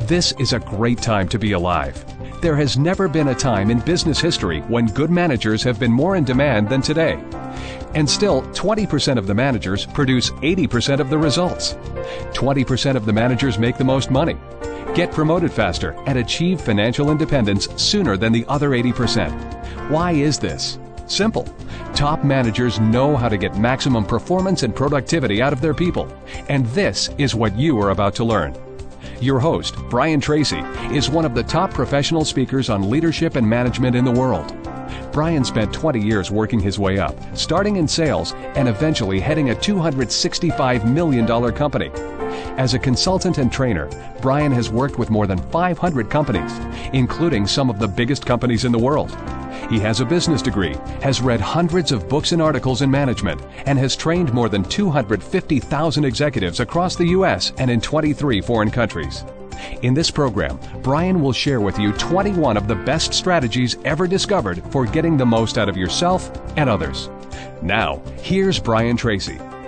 This is a great time to be alive. There has never been a time in business history when good managers have been more in demand than today. And still, 20% of the managers produce 80% of the results. 20% of the managers make the most money, get promoted faster, and achieve financial independence sooner than the other 80%. Why is this? Simple. Top managers know how to get maximum performance and productivity out of their people. And this is what you are about to learn. Your host, Brian Tracy, is one of the top professional speakers on leadership and management in the world. Brian spent 20 years working his way up, starting in sales and eventually heading a $265 million company. As a consultant and trainer, Brian has worked with more than 500 companies, including some of the biggest companies in the world. He has a business degree, has read hundreds of books and articles in management, and has trained more than 250,000 executives across the U.S. and in 23 foreign countries. In this program, Brian will share with you 21 of the best strategies ever discovered for getting the most out of yourself and others. Now, here's Brian Tracy.